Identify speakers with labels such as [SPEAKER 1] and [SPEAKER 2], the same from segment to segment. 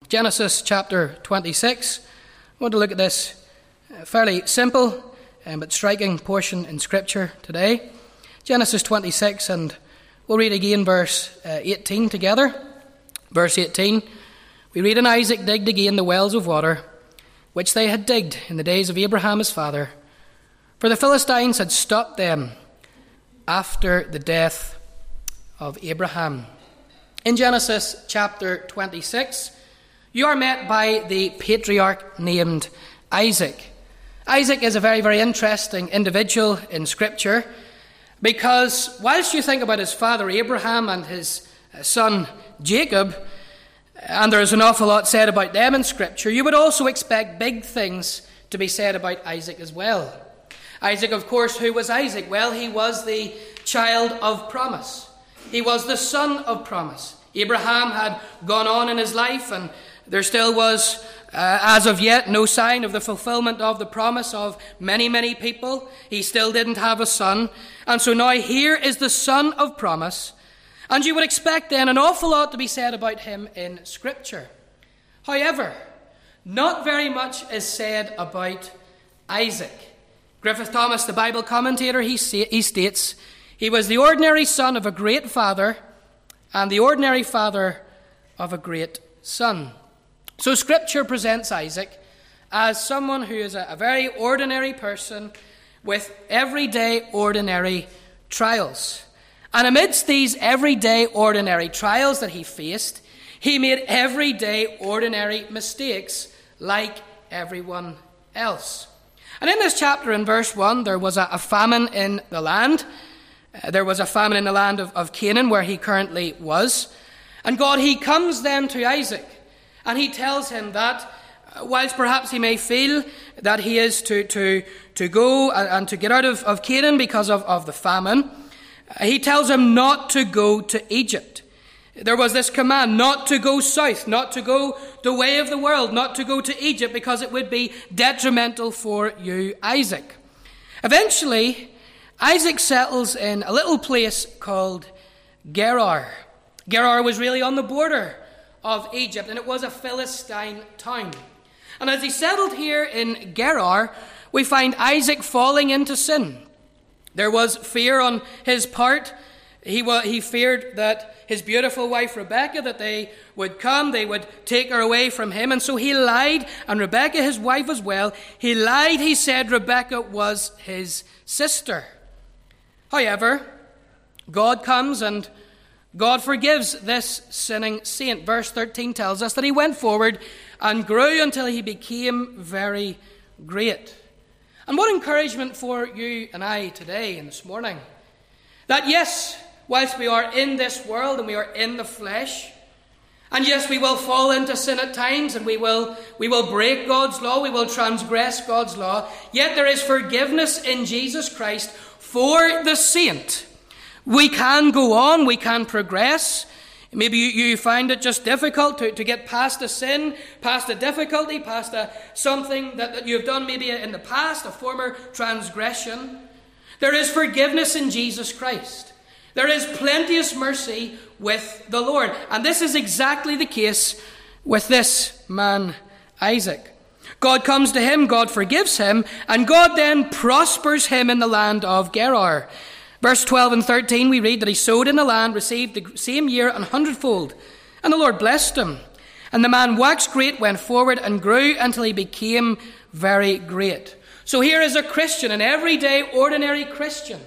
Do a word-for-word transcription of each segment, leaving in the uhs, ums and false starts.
[SPEAKER 1] Genesis chapter twenty-six. I want to look at this fairly simple um, but striking portion in Scripture today. Genesis twenty-six, and we'll read again verse uh, eighteen together. Verse eighteen, we read, "And Isaac digged again the wells of water, which they had digged in the days of Abraham his father, for the Philistines had stopped them after the death of Abraham." In Genesis chapter twenty-six, you are met by the patriarch named Isaac. Isaac is a very, very interesting individual in Scripture, because whilst you think about his father Abraham and his son Jacob, and there is an awful lot said about them in Scripture, you would also expect big things to be said about Isaac as well. Isaac, of course, who was Isaac? Well, he was the child of promise. He was the son of promise. Abraham had gone on in his life, and there still was, uh, as of yet, no sign of the fulfillment of the promise of many, many people. He still didn't have a son. And so now here is the son of promise. And you would expect then an awful lot to be said about him in Scripture. However, not very much is said about Isaac. Griffith Thomas, the Bible commentator, he, say, he states, "He was the ordinary son of a great father and the ordinary father of a great son." So Scripture presents Isaac as someone who is a, a very ordinary person with everyday ordinary trials. And amidst these everyday ordinary trials that he faced, he made everyday ordinary mistakes like everyone else. And in this chapter, in verse one, there was a, a famine in the land. Uh, there was a famine in the land of, of Canaan, where he currently was. And God, he comes then to Isaac, and he tells him that uh, whilst perhaps he may feel that he is to, to, to go and, and to get out of, of Canaan because of, of the famine, uh, he tells him not to go to Egypt. There was this command not to go south, not to go the way of the world, not to go to Egypt, because it would be detrimental for you, Isaac. Eventually, Isaac settles in a little place called Gerar. Gerar was really on the border of Egypt, and it was a Philistine town. And as he settled here in Gerar, we find Isaac falling into sin. There was fear on his part. He, wa- he feared that his beautiful wife Rebekah, that they would come, they would take her away from him. And so he lied, and Rebekah, his wife as well, he lied, he said Rebekah was his sister. However, God comes and God forgives this sinning saint. Verse thirteen tells us that he went forward and grew until he became very great. And what encouragement for you and I today and this morning. That yes, whilst we are in this world and we are in the flesh, and yes, we will fall into sin at times, and we will, we will break God's law, we will transgress God's law, yet there is forgiveness in Jesus Christ for the saint. We can go on, we can progress. Maybe you, you find it just difficult to, to get past a sin, past a difficulty, past a, something that, that you've done maybe in the past, a former transgression. There is forgiveness in Jesus Christ. There is plenteous mercy with the Lord. And this is exactly the case with this man, Isaac. God comes to him, God forgives him, and God then prospers him in the land of Gerar. Verse twelve and thirteen, we read that he sowed in the land, received the same year an hundredfold, and the Lord blessed him. And the man waxed great, went forward, and grew until he became very great. So here is a Christian, an everyday, ordinary Christian.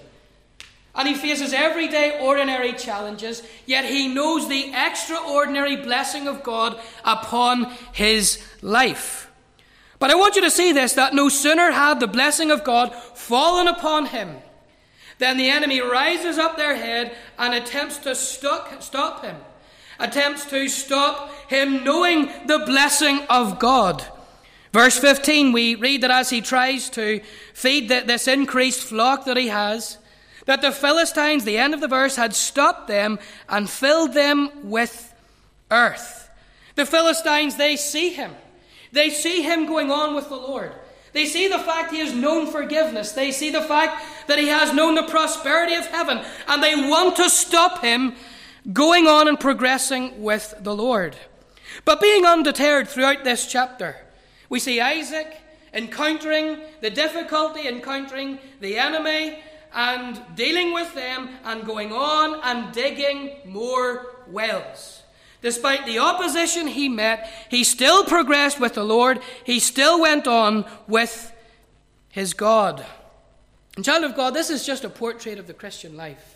[SPEAKER 1] And he faces everyday, ordinary challenges, yet he knows the extraordinary blessing of God upon his life. But I want you to see this, that no sooner had the blessing of God fallen upon him than the enemy rises up their head and attempts to stop, stop him, attempts to stop him knowing the blessing of God. Verse fifteen, we read that as he tries to feed the, this increased flock that he has, that the Philistines, the end of the verse, had stopped them and filled them with earth. The Philistines, they see him. They see him going on with the Lord. They see the fact he has known forgiveness. They see the fact that he has known the prosperity of heaven. And they want to stop him going on and progressing with the Lord. But being undeterred throughout this chapter, we see Isaac encountering the difficulty, encountering the enemy, and dealing with them, and going on and digging more wells. Despite the opposition he met, he still progressed with the Lord. He still went on with his God. And child of God, this is just a portrait of the Christian life.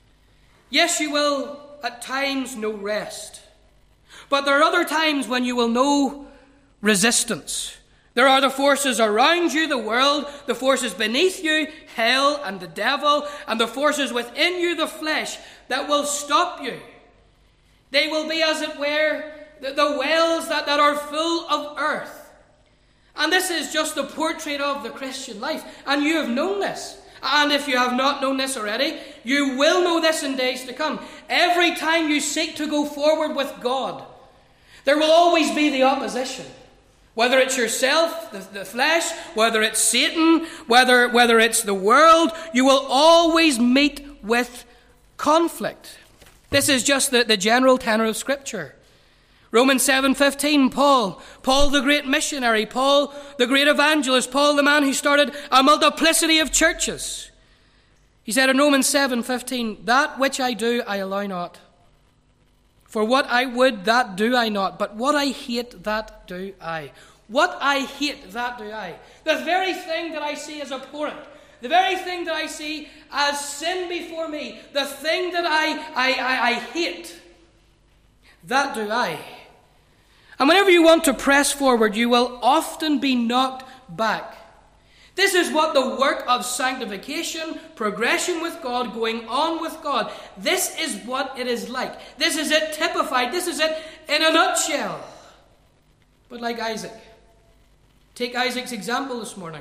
[SPEAKER 1] Yes, you will at times know rest. But there are other times when you will know resistance. There are the forces around you, the world, the forces beneath you, hell and the devil, and the forces within you, the flesh, that will stop you. They will be, as it were, the, the wells that, that are full of earth. And this is just a portrait of the Christian life. And you have known this. And if you have not known this already, you will know this in days to come. Every time you seek to go forward with God, there will always be the opposition. Whether it's yourself, the, the flesh, whether it's Satan, whether, whether it's the world, you will always meet with conflict. This is just the, the general tenor of Scripture. Romans seven fifteen, Paul, Paul the great missionary, Paul the great evangelist, Paul the man who started a multiplicity of churches. He said in Romans seven fifteen, that which I do I allow not. For what I would, that do I not. But what I hate, that do I. What I hate, that do I. The very thing that I see as abhorrent, the very thing that I see as sin before me, the thing that I, I, I, I hate, that do I. And whenever you want to press forward, you will often be knocked back. This is what the work of sanctification, progression with God, going on with God, this is what it is like. This is it typified. This is it in a nutshell. But like Isaac, take Isaac's example this morning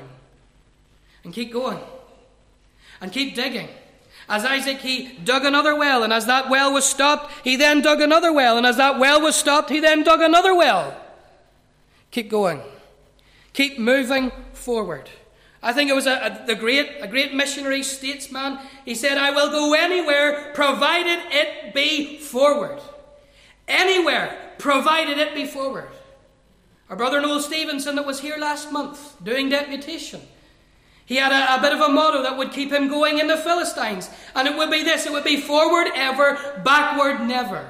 [SPEAKER 1] and keep going and keep digging. As Isaac, he dug another well, and as that well was stopped, he then dug another well, and as that well was stopped, he then dug another well. Keep going. Keep moving forward. I think it was a, a, the great, a great missionary statesman. He said, I will go anywhere, provided it be forward. Anywhere, provided it be forward. Our brother Noel Stevenson that was here last month, doing deputation, he had a, a bit of a motto that would keep him going in the Philistines. And it would be this, it would be forward ever, backward never.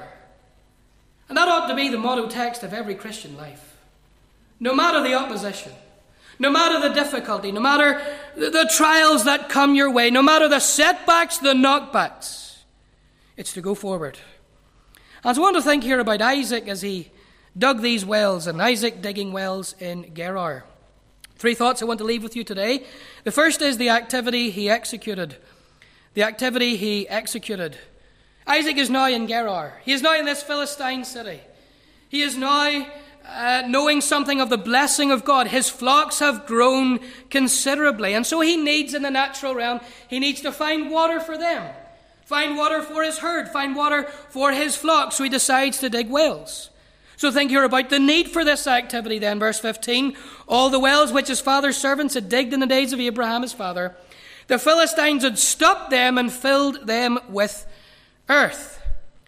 [SPEAKER 1] And that ought to be the motto text of every Christian life. No matter the opposition, no matter the difficulty, no matter the, the trials that come your way, no matter the setbacks, the knockbacks, it's to go forward. And so I want to think here about Isaac as he dug these wells, and Isaac digging wells in Gerar. Three thoughts I want to leave with you today. The first is the activity he executed. The activity he executed. Isaac is now in Gerar. He is now in this Philistine city. He is now uh, knowing something of the blessing of God. His flocks have grown considerably. And so he needs, in the natural realm, he needs to find water for them. Find water for his herd. Find water for his flock. So he decides to dig wells. So think here about the need for this activity then. Verse fifteen. All the wells which his father's servants had digged in the days of Abraham his father, the Philistines had stopped them and filled them with earth.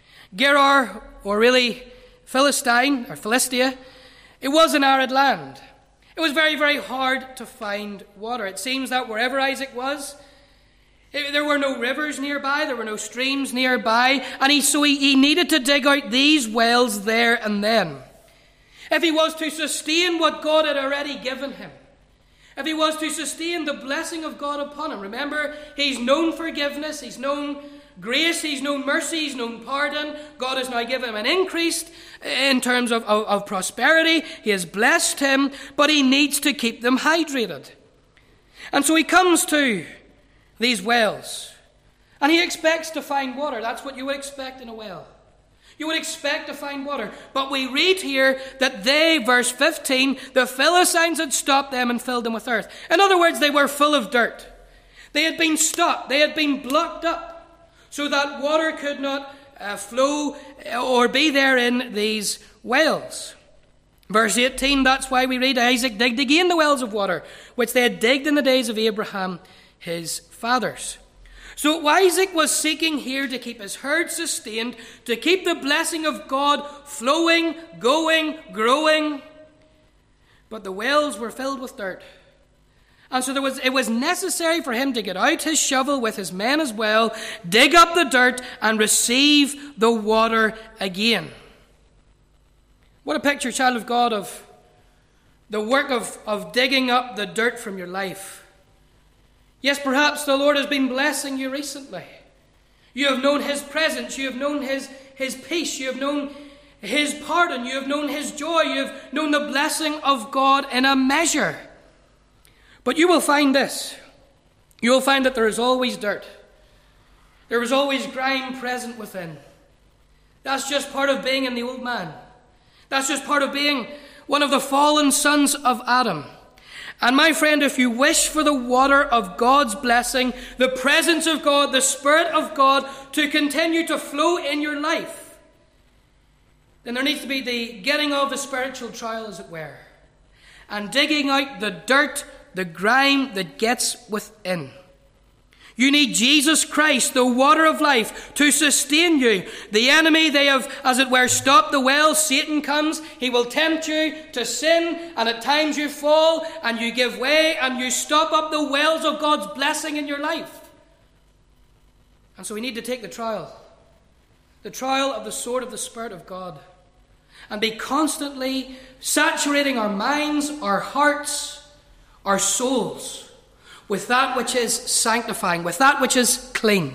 [SPEAKER 1] Gerar, or really Philistine, or Philistia, it was an arid land. It was very, very hard to find water. It seems that wherever Isaac was, there were no rivers nearby, there were no streams nearby, and he, so he, he needed to dig out these wells there and then. If he was to sustain what God had already given him, if he was to sustain the blessing of God upon him, remember, he's known forgiveness, he's known grace, he's known mercy, he's known pardon. God has now given him an increase in terms of, of, of prosperity. He has blessed him, but he needs to keep them hydrated. And so he comes to these wells, and he expects to find water. That's what you would expect in a well. You would expect to find water. But we read here that they, verse fifteen, the Philistines had stopped them and filled them with earth. In other words, they were full of dirt. They had been stopped. They had been blocked up so that water could not uh, flow or be there in these wells. Verse eighteen, that's why we read, Isaac digged again the wells of water, which they had digged in the days of Abraham his fathers. So Isaac was seeking here to keep his herd sustained, to keep the blessing of God flowing, going, growing. But the wells were filled with dirt. And so there was, it was necessary for him to get out his shovel with his men as well, dig up the dirt, and receive the water again. What a picture, child of God, of the work of, of digging up the dirt from your life. Yes, perhaps the Lord has been blessing you recently. You have known his presence. You have known his, his peace. You have known his pardon. You have known his joy. You have known the blessing of God in a measure. But you will find this. You will find that there is always dirt. There is always grime present within. That's just part of being in the old man. That's just part of being one of the fallen sons of Adam. And my friend, if you wish for the water of God's blessing, the presence of God, the Spirit of God to continue to flow in your life, then there needs to be the getting of the spiritual trial, as it were, and digging out the dirt, the grime that gets within. You need Jesus Christ, the water of life, to sustain you. The enemy, they have, as it were, stopped the well. Satan comes, he will tempt you to sin, and at times you fall, and you give way, and you stop up the wells of God's blessing in your life. And so we need to take the trial, the trial of the sword of the Spirit of God, and be constantly saturating our minds, our hearts, our souls, with that which is sanctifying, with that which is clean.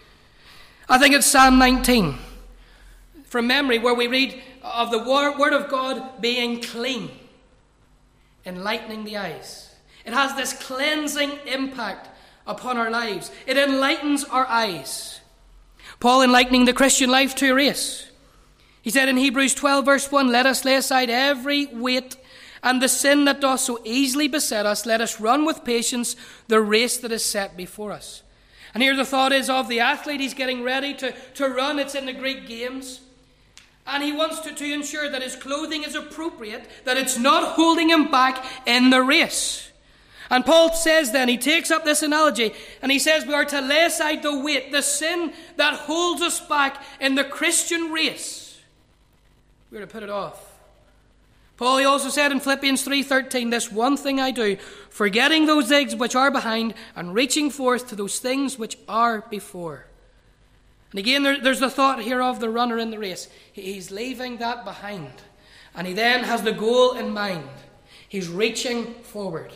[SPEAKER 1] I think it's Psalm nineteen, from memory, where we read of the Word of God being clean, enlightening the eyes. It has this cleansing impact upon our lives. It enlightens our eyes. Paul enlightening the Christian life to a race. He said in Hebrews twelve, verse one, "Let us lay aside every weight and the sin that doth so easily beset us, let us run with patience the race that is set before us." And here the thought is of the athlete. He's getting ready to, to run. It's in the Greek games. And he wants to, to ensure that his clothing is appropriate, that it's not holding him back in the race. And Paul says then, he takes up this analogy, and he says we are to lay aside the weight, the sin that holds us back in the Christian race. We're to put it off. Paul, he also said in Philippians three thirteen, "This one thing I do, forgetting those things which are behind, and reaching forth to those things which are before." And again, there, there's the thought here of the runner in the race. He's leaving that behind, and he then has the goal in mind. He's reaching forward.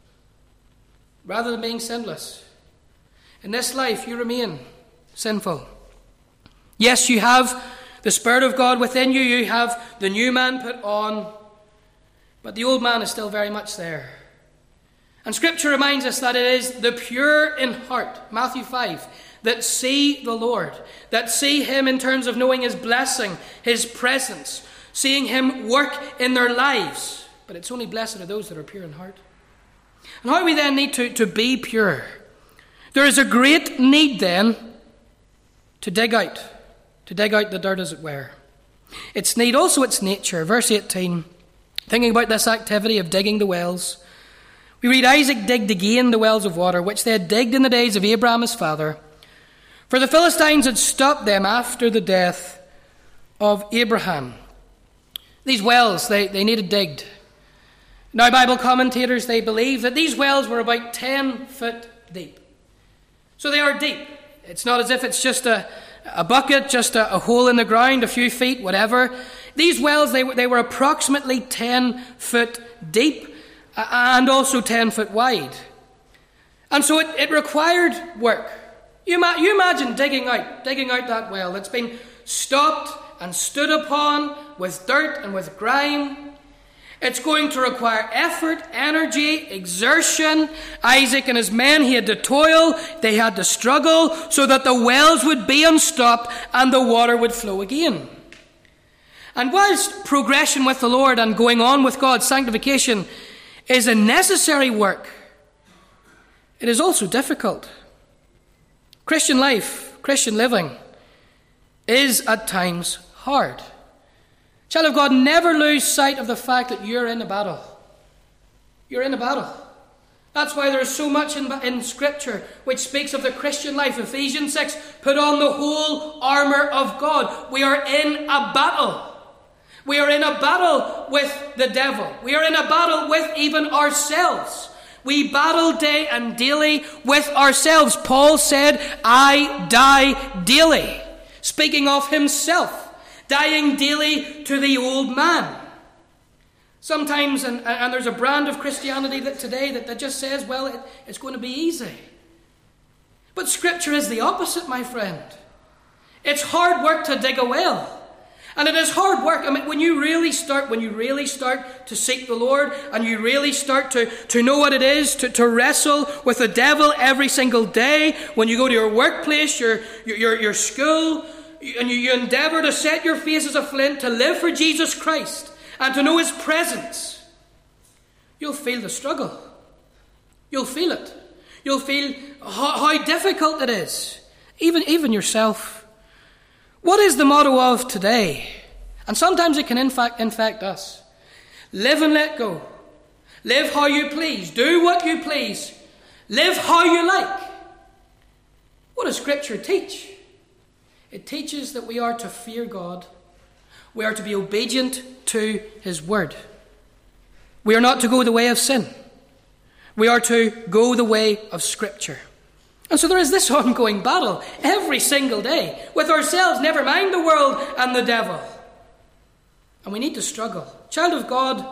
[SPEAKER 1] Rather than being sinless, in this life you remain sinful. Yes, you have the Spirit of God within you. You have the new man put on. But the old man is still very much there. And Scripture reminds us that it is the pure in heart, Matthew five, that see the Lord, that see him in terms of knowing his blessing, his presence, seeing him work in their lives. But it's only blessed are those that are pure in heart. And how do we then need to, to be pure? There is a great need then to dig out, to dig out the dirt, as it were. Its need, also its nature. Verse eighteen, thinking about this activity of digging the wells, we read, "Isaac digged again the wells of water, which they had digged in the days of Abraham his father. For the Philistines had stopped them after the death of Abraham." These wells, they, they needed digged. Now, Bible commentators, they believe that these wells were about ten foot deep. So they are deep. It's not as if it's just a, a bucket, just a, a hole in the ground, a few feet, whatever. These wells, they were, they were approximately ten foot deep uh, and also ten foot wide. And so it, it required work. You, ma- you imagine digging out, digging out that well that's been stopped and stood upon with dirt and with grime. It's going to require effort, energy, exertion. Isaac and his men, he had to toil, they had to struggle so that the wells would be unstopped and the water would flow again. And whilst progression with the Lord and going on with God's sanctification is a necessary work, it is also difficult. Christian life, Christian living, is at times hard. Child of God, never lose sight of the fact that you're in a battle. You're in a battle. That's why there is so much in, in Scripture which speaks of the Christian life. Ephesians six, put on the whole armour of God. We are in a battle. We are in a battle with the devil. We are in a battle with even ourselves. We battle day and daily with ourselves. Paul said, I die daily. Speaking of himself, dying daily to the old man. Sometimes, and, and there's a brand of Christianity that today that, that just says, well, it, it's going to be easy. But Scripture is the opposite, my friend. It's hard work to dig a well. And it is hard work. I mean, when you really start, when you really start to seek the Lord, and you really start to, to know what it is to, to wrestle with the devil every single day, when you go to your workplace, your, your, your school, and you, you endeavour to set your face as a flint, to live for Jesus Christ, and to know His presence, you'll feel the struggle. You'll feel it. You'll feel how, how difficult it is. Even, even yourself. What is the motto of today? And sometimes it can in fact infect us. Live and let go. Live how you please. Do what you please. Live how you like. What does Scripture teach? It teaches that we are to fear God. We are to be obedient to His word. We are not to go the way of sin. We are to go the way of Scripture. And so there is this ongoing battle every single day with ourselves, never mind the world and the devil. And we need to struggle. Child of God,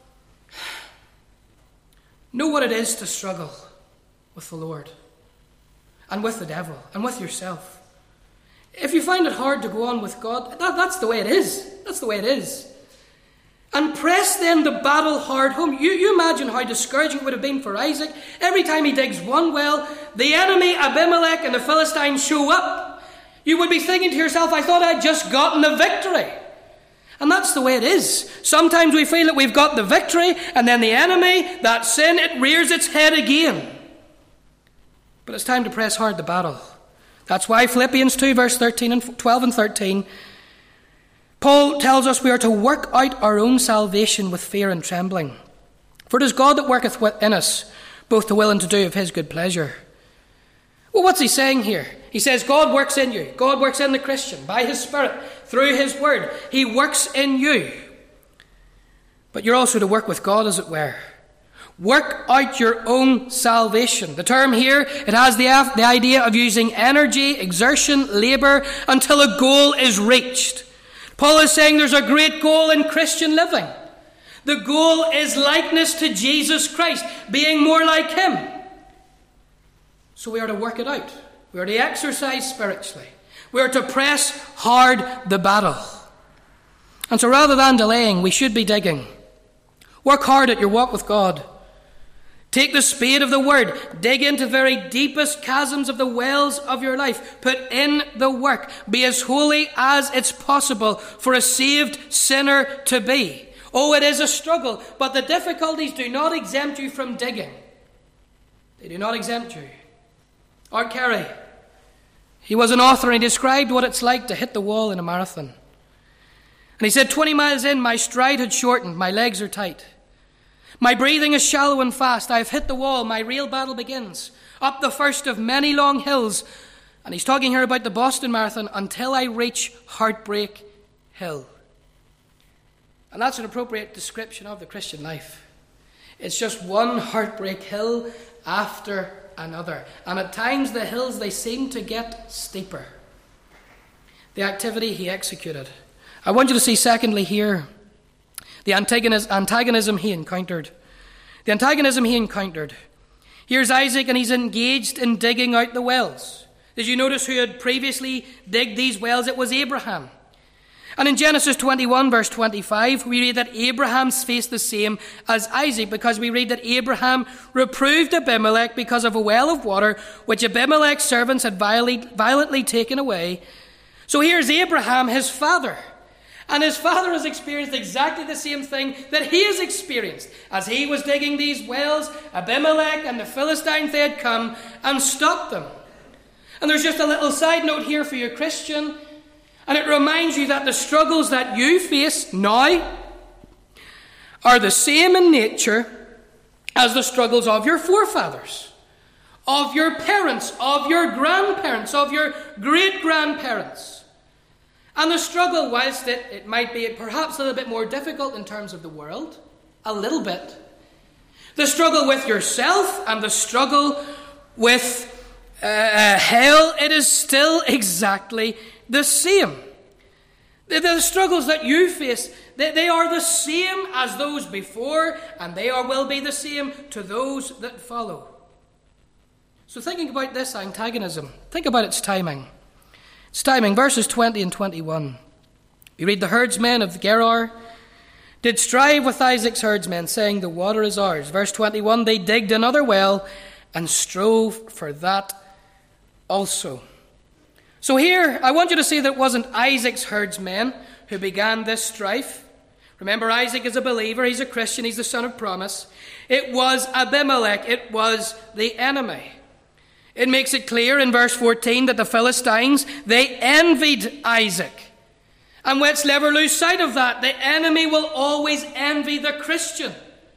[SPEAKER 1] know what it is to struggle with the Lord and with the devil and with yourself. If you find it hard to go on with God, that, that's the way it is. That's the way it is. And press then the battle hard home. You, you imagine how discouraging it would have been for Isaac. Every time he digs one well, the enemy, Abimelech and the Philistines show up. You would be thinking to yourself, I thought I'd just gotten the victory. And that's the way it is. Sometimes we feel that we've got the victory, and then the enemy, that sin, it rears its head again. But it's time to press hard the battle. That's why Philippians two, verse thirteen and twelve and thirteen, Paul tells us we are to work out our own salvation with fear and trembling. For it is God that worketh in us, both to will and to do of His good pleasure. Well, what's he saying here? He says God works in you. God works in the Christian by His Spirit, through His Word. He works in you. But you're also to work with God, as it were. Work out your own salvation. The term here, it has the, the idea of using energy, exertion, labour, until a goal is reached. Paul is saying there's a great goal in Christian living. The goal is likeness to Jesus Christ, being more like Him. So we are to work it out. We are to exercise spiritually. We are to press hard the battle. And so rather than delaying, we should be digging. Work hard at your walk with God. Take the spade of the Word. Dig into the very deepest chasms of the wells of your life. Put in the work. Be as holy as it's possible for a saved sinner to be. Oh, it is a struggle, but the difficulties do not exempt you from digging. They do not exempt you. Art Carey, he was an author, and he described what it's like to hit the wall in a marathon. And he said, twenty miles in, my stride had shortened, my legs are tight. My breathing is shallow and fast. I have hit the wall. My real battle begins. Up the first of many long hills. And he's talking here about the Boston Marathon, until I reach Heartbreak Hill. And that's an appropriate description of the Christian life. It's just one heartbreak hill after another. And at times the hills, they seem to get steeper. The activity he executed. I want you to see secondly here, the antagonism he encountered. The antagonism he encountered. Here's Isaac, and he's engaged in digging out the wells. Did you notice who had previously digged these wells? It was Abraham. And in Genesis twenty-one, verse twenty-five, we read that Abraham's faced the same as Isaac, because we read that Abraham reproved Abimelech because of a well of water which Abimelech's servants had violently taken away. So here's Abraham, his father. And his father has experienced exactly the same thing that he has experienced. As he was digging these wells, Abimelech and the Philistines, they had come and stopped them. And there's just a little side note here for you, Christian. And it reminds you that the struggles that you face now are the same in nature as the struggles of your forefathers, of your parents, of your grandparents, of your great-grandparents. And the struggle, whilst it, it might be perhaps a little bit more difficult in terms of the world, a little bit, the struggle with yourself and the struggle with uh, hell, it is still exactly the same. The, the struggles that you face, they, they are the same as those before, and they are, will be the same to those that follow. So thinking about this antagonism, think about its timing. Its timing, verses twenty and twenty-one. We read, the herdsmen of Gerar did strive with Isaac's herdsmen, saying, the water is ours. Verse twenty-one, they digged another well and strove for that also. So here, I want you to see that it wasn't Isaac's herdsmen who began this strife. Remember, Isaac is a believer, he's a Christian, he's the son of promise. It was Abimelech, it was the enemy. It makes it clear in verse fourteen that the Philistines, they envied Isaac. And let's never lose sight of that. The enemy will always envy the Christian.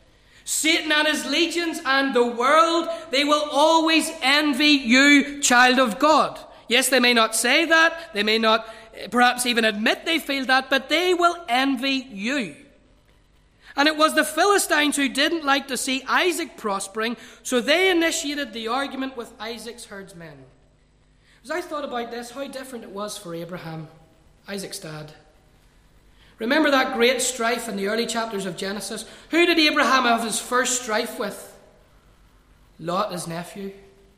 [SPEAKER 1] Satan and his legions and the world, they will always envy you, child of God. Yes, they may not say that, they may not perhaps even admit they feel that, but they will envy you. And it was the Philistines who didn't like to see Isaac prospering, so they initiated the argument with Isaac's herdsmen. As I thought about this, how different it was for Abraham, Isaac's dad. Remember that great strife in the early chapters of Genesis? Who did Abraham have his first strife with? Lot, his nephew,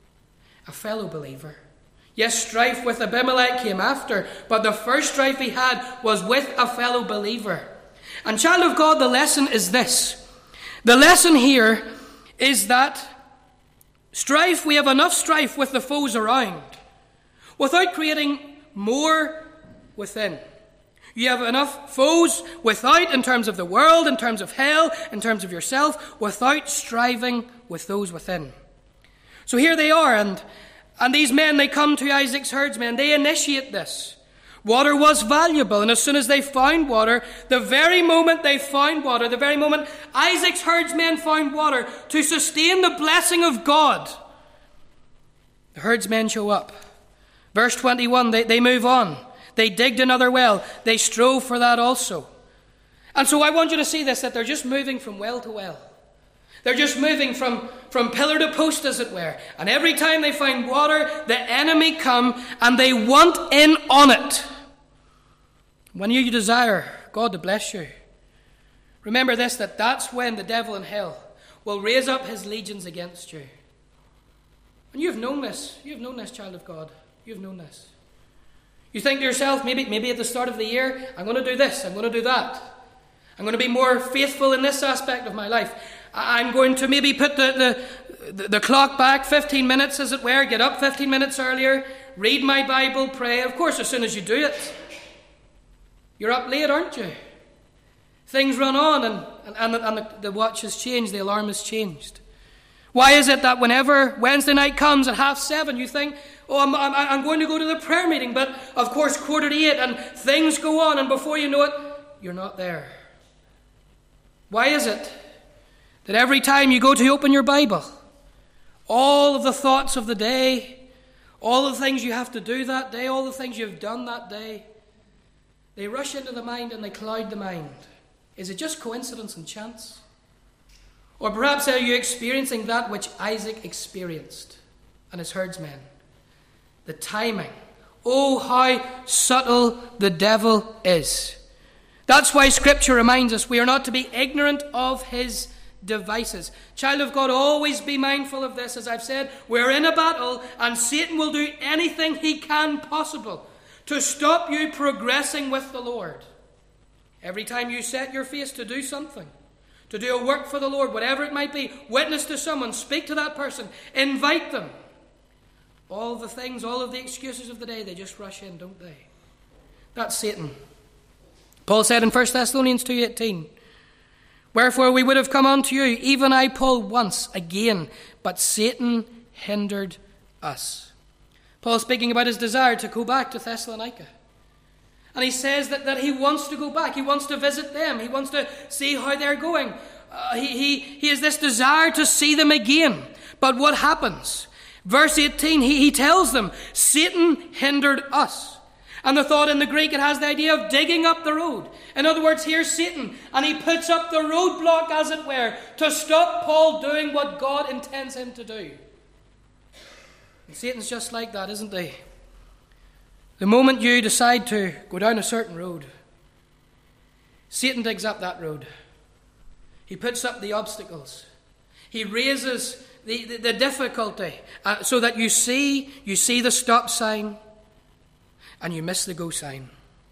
[SPEAKER 1] a fellow believer. Yes, strife with Abimelech came after, but the first strife he had was with a fellow believer. And child of God, the lesson is this. The lesson here is that strife, we have enough strife with the foes around without creating more within. You have enough foes without, in terms of the world, in terms of hell, in terms of yourself, without striving with those within. So here they are, and, and these men, they come to Isaac's herdsmen, they initiate this. Water was valuable, and as soon as they found water, the very moment they found water, the very moment Isaac's herdsmen found water to sustain the blessing of God, the herdsmen show up. Verse twenty-one, they, they move on. They digged another well. They strove for that also. And so I want you to see this, that they're just moving from well to well. They're just moving from, from pillar to post, as it were. And every time they find water, the enemy come and they want in on it. When you desire God to bless you, remember this, that that's when the devil in hell will raise up his legions against you. And you've known this. You've known this, child of God. You've known this. You think to yourself, maybe, maybe at the start of the year, I'm going to do this, I'm going to do that. I'm going to be more faithful in this aspect of my life. I'm going to maybe put the, the, the clock back fifteen minutes, as it were, get up fifteen minutes earlier, read my Bible, pray. Of course, as soon as you do it, you're up late, aren't you? Things run on, and, and, and the, the watch has changed, the alarm has changed. Why is it that whenever Wednesday night comes at half seven, you think, oh, I'm, I'm, I'm going to go to the prayer meeting, but of course quarter to eight, and things go on, and before you know it, you're not there. Why is it that every time you go to open your Bible, all of the thoughts of the day, all the things you have to do that day, all the things you've done that day, they rush into the mind and they cloud the mind? Is it just coincidence and chance? Or perhaps are you experiencing that which Isaac experienced and his herdsmen? The timing. Oh, how subtle the devil is. That's why Scripture reminds us we are not to be ignorant of his devices. Child of God, always be mindful of this. As I've said, we're in a battle, and Satan will do anything he can possible to stop you progressing with the Lord. Every time you set your face to do something, to do a work for the Lord, whatever it might be, witness to someone, speak to that person, invite them. All the things, all of the excuses of the day, they just rush in, don't they? That's Satan. Paul said in First Thessalonians two eighteen, wherefore we would have come unto you, even I, Paul, once again, but Satan hindered us. Paul speaking about his desire to go back to Thessalonica. And he says that, that he wants to go back. He wants to visit them. He wants to see how they're going. Uh, he, he, he has this desire to see them again. But what happens? Verse eighteen, he, he tells them, Satan hindered us. And the thought in the Greek, it has the idea of digging up the road. In other words, here's Satan, and he puts up the roadblock, as it were, to stop Paul doing what God intends him to do. And Satan's just like that, isn't he? The moment you decide to go down a certain road, Satan digs up that road. He puts up the obstacles. He raises the, the, the difficulty uh, so that you see, you see the stop sign and you miss the go sign.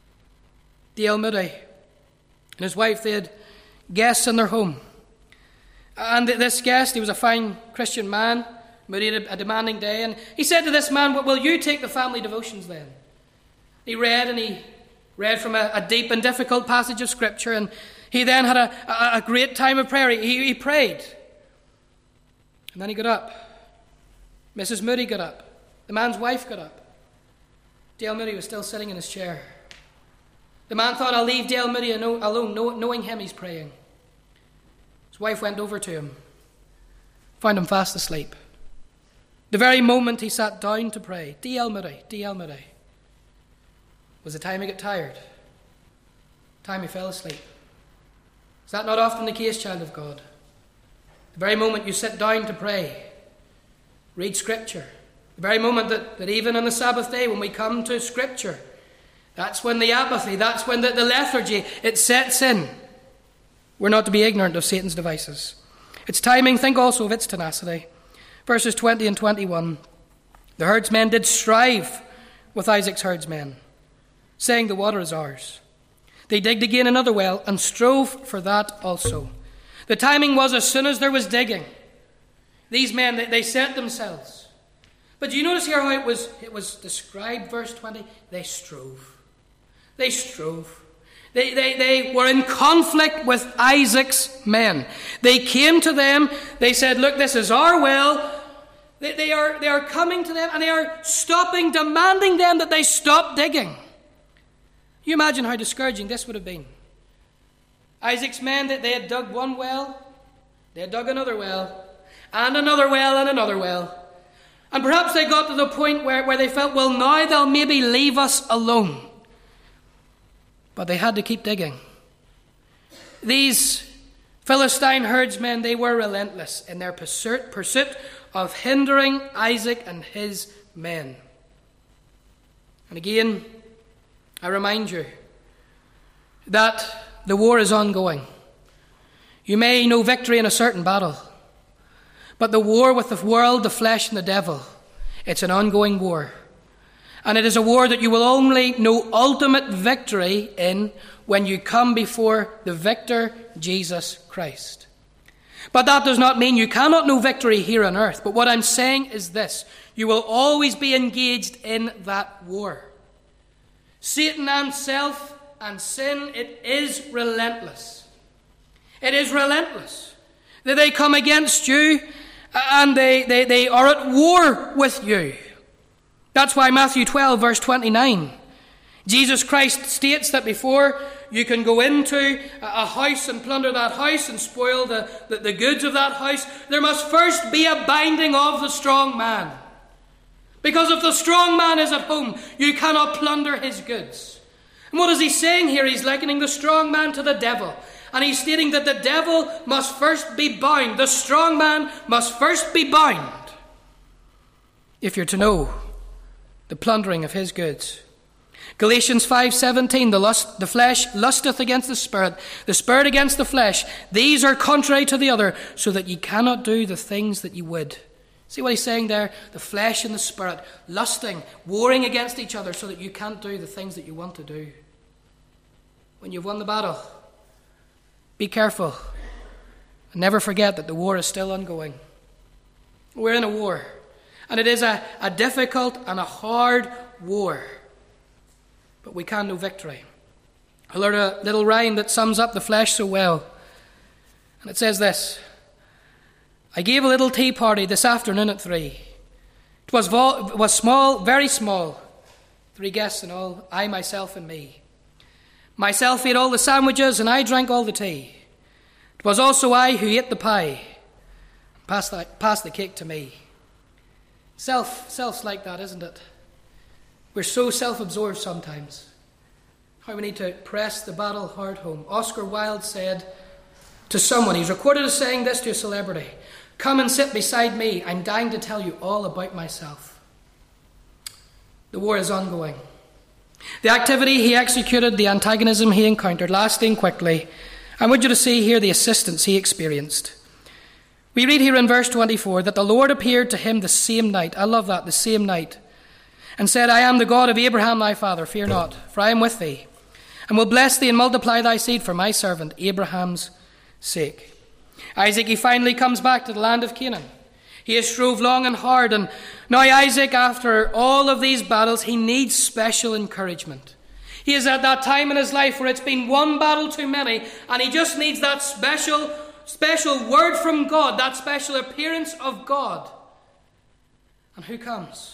[SPEAKER 1] D L Moody and his wife, they had guests in their home. And this guest, he was a fine Christian man. Moody had a demanding day. And he said to this man, will you take the family devotions then? He read and he read from a, a deep and difficult passage of Scripture. And he then had a, a, a great time of prayer. He, he prayed. And then he got up. Missus Moody got up. The man's wife got up. Dale Moody was still sitting in his chair. The man thought, I'll leave Dale Moody alone, knowing him he's praying. His wife went over to him, found him fast asleep. The very moment he sat down to pray, D L Moody, D L Moody, was the time he got tired, the time he fell asleep. Is that not often the case, child of God? The very moment you sit down to pray, read Scripture, the very moment that, that even on the Sabbath day when we come to Scripture, that's when the apathy, that's when the, the lethargy, it sets in. We're not to be ignorant of Satan's devices. Its timing, think also of its tenacity. Verses twenty and twenty-one. The herdsmen did strive with Isaac's herdsmen, saying, the water is ours. They digged again another well and strove for that also. The timing was as soon as there was digging. These men, they, they set themselves. But do you notice here how it was, it was described, verse twenty? They strove. They strove. They, they, they were in conflict with Isaac's men. They came to them. They said, look, this is our well. They, they, are, they are coming to them and they are stopping, demanding them that they stop digging. You imagine how discouraging this would have been. Isaac's men, they had dug one well. They had dug another well. And another well and another well. And perhaps they got to the point where, where they felt, well, now they'll maybe leave us alone. But they had to keep digging. These Philistine herdsmen, they were relentless in their pursuit, pursuit of hindering Isaac and his men. And again, I remind you that the war is ongoing. You may know victory in a certain battle, but the war with the world, the flesh, and the devil, it's an ongoing war. And it is a war that you will only know ultimate victory in when you come before the victor, Jesus Christ. But that does not mean you cannot know victory here on earth. But what I'm saying is this: you will always be engaged in that war. Satan and self and sin, it is relentless. It is relentless. That they come against you and they, they, they are at war with you. That's why Matthew twelve, verse twenty-nine, Jesus Christ states that before you can go into a house and plunder that house and spoil the, the, the goods of that house, there must first be a binding of the strong man. Because if the strong man is at home, you cannot plunder his goods. And what is he saying here? He's likening the strong man to the devil. And he's stating that the devil must first be bound. The strong man must first be bound if you're to know the plundering of his goods. Galatians five seventeen, the lust, the flesh lusteth against the spirit, the spirit against the flesh. These are contrary to the other, so that ye cannot do the things that ye would. See what he's saying there? The flesh and the spirit lusting, warring against each other, so that you can't do the things that you want to do. When you've won the battle, be careful and never forget that the war is still ongoing. We're in a war. And it is a, a difficult and a hard war. But we can know victory. I learned a little rhyme that sums up the flesh so well. And it says this: I gave a little tea party this afternoon at three. It was, vol- was small, very small. Three guests in all, I, myself, and me. Myself ate all the sandwiches and I drank all the tea. It was also I who ate the pie. Pass the, pass the cake to me. Self, self's like that, isn't it? We're so self-absorbed sometimes. How we need to press the battle hard home. Oscar Wilde said to someone, he's recorded as saying this to a celebrity, "Come and sit beside me. I'm dying to tell you all about myself." The war is ongoing. The activity he executed, the antagonism he encountered, lasting quickly. I want you to see here the assistance he experienced. We read here in verse twenty-four that the Lord appeared to him the same night. I love that, the same night. And said, "I am the God of Abraham thy father. Fear not, for I am with thee, and will bless thee and multiply thy seed for my servant Abraham's sake." Isaac, he finally comes back to the land of Canaan. He has strove long and hard, and now Isaac, after all of these battles, he needs special encouragement. He is at that time in his life where it's been one battle too many, and he just needs that special, special word from God, that special appearance of God. And who comes?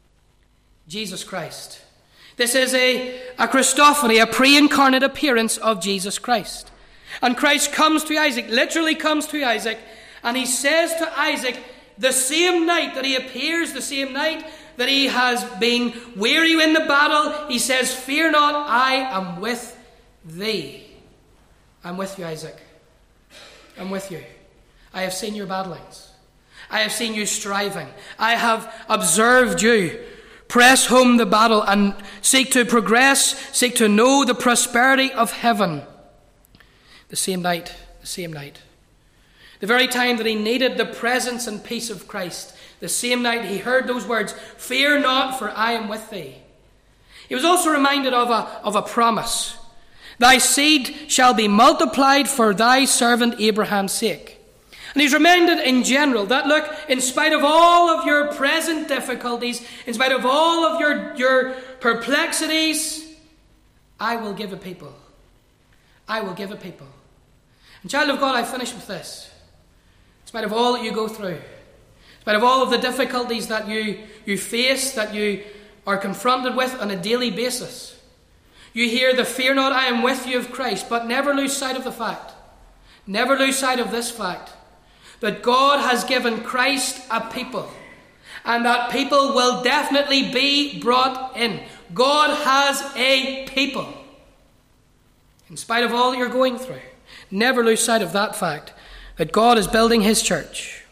[SPEAKER 1] Jesus Christ. This is a, a Christophany, a pre-incarnate appearance of Jesus Christ. And Christ comes to Isaac, literally comes to Isaac, and he says to Isaac, the same night that he appears, the same night that he has been weary in the battle, he says, "Fear not, I am with thee." I'm with you, Isaac. I'm with you. I have seen your battlings. I have seen you striving. I have observed you press home the battle and seek to progress, seek to know the prosperity of heaven. The same night, the same night. The very time that he needed the presence and peace of Christ, the same night he heard those words, "Fear not, for I am with thee." He was also reminded of a, of a promise. "Thy seed shall be multiplied for thy servant Abraham's sake." And he's reminded in general that, look, in spite of all of your present difficulties, in spite of all of your, your perplexities, I will give a people. I will give a people. And child of God, I finish with this. In spite of all that you go through, in spite of all of the difficulties that you, you face, that you are confronted with on a daily basis, you hear the "Fear not, I am with you" of Christ, but never lose sight of the fact, never lose sight of this fact, that God has given Christ a people, and that people will definitely be brought in. God has a people. In spite of all you're going through, never lose sight of that fact, that God is building his church.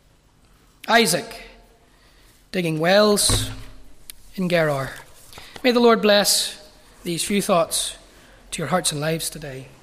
[SPEAKER 1] Isaac, digging wells in Gerar. May the Lord bless these few thoughts to your hearts and lives today.